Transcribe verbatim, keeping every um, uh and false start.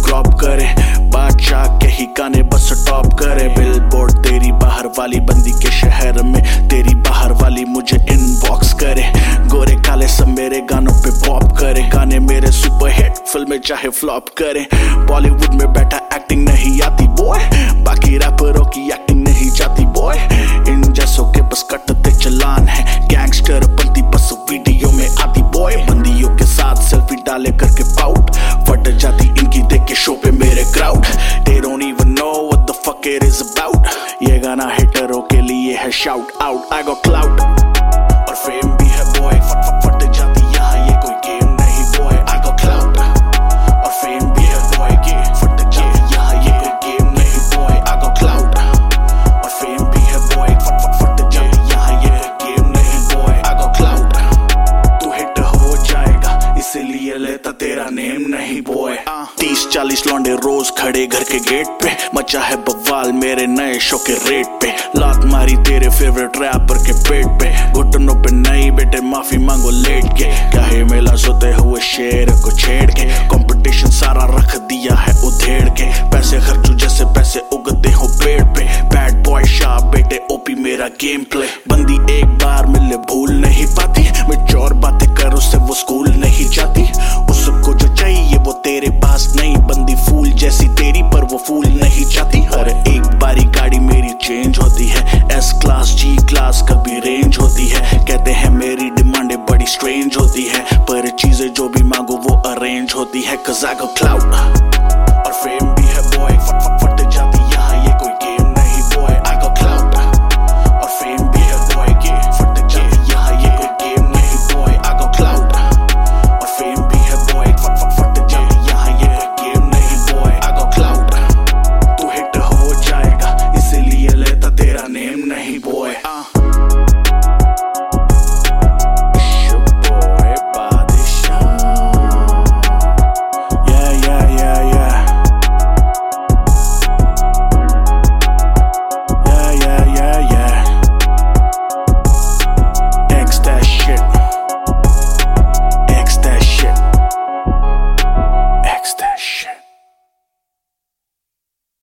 Crop करे, बादशाह के ही गाने बस टॉप करे। बिलबोर्ड तेरी बाहर वाली बंदी के शहर में, तेरी बाहर वाली मुझे इनबॉक्स करे। गोरे काले सब मेरे गानों पे पॉप करे, गाने मेरे सुपर हिट, फिल्में चाहे फ्लॉप करे। बॉलीवुड में बैठा एक्टिंग नहीं आती बॉय, बाकी रैपरों की एक्टिंग नहीं जाती बॉय। इन जैसों के बस कटते चलान है, गैंगस्टर बनती बस वीडियो में आती बॉय। बंदियों के साथ सेल्फी डाले करके पाउट, फट जाती इनकी देख के शो पे मेरे crowd. They don't even know what the fuck it is about, ये गाना हिटरों के लिए है shout out. I got clout और फेम भी है बॉय, फट फट फट जाती यहाँ ये कोई गेम नहीं बॉय। I got clout और फेम भी है बॉय, ये फट जाती यहाँ ये कोई गेम नहीं बॉय। I got clout और फेम भी है बॉय, फट फट फट जाती यहाँ ये कोई गेम नहीं बॉय। I got clout, तू हिट हो जाएगा इसीलिए लेता तेरा नेम नहीं बॉय। तीस चालीस लौंडे रोज खड़े घर के गेट पे, मचा है बवाल मेरे नए शो के रेट पे। लात मारी तेरे फेवरेट रैपर के पेट पे, घुटनों पे नहीं बेटे माफी मांगो लेट के। क्या है मेला सोते हुए शेर को छेड़ के, कंपटीशन सारा रख दिया है उधेड़ के। पैसे खर्चू जैसे पैसे उगते हो पेड़ पे, बैड बॉय शाह बेटे ओपी मेरा गेम प्ले। बंदी एक बार मिले भूल नहीं पाती, मैच्योर बातें कर उससे वो स्कूल नहीं जाती। उसको जो चाहिए वो तेरे पास नहीं, बंदी फूल जैसी तेरी पर वो फूल नहीं चाहती। और एक बारी गाड़ी मेरी चेंज होती है, एस क्लास जी क्लास कभी रेंज होती है। कहते हैं मेरी डिमांडें बड़ी स्ट्रेंज होती है, पर चीजें जो भी मांगो वो अरेंज होती है। Cause I got clout और फेम भी है बॉय, फट फट फट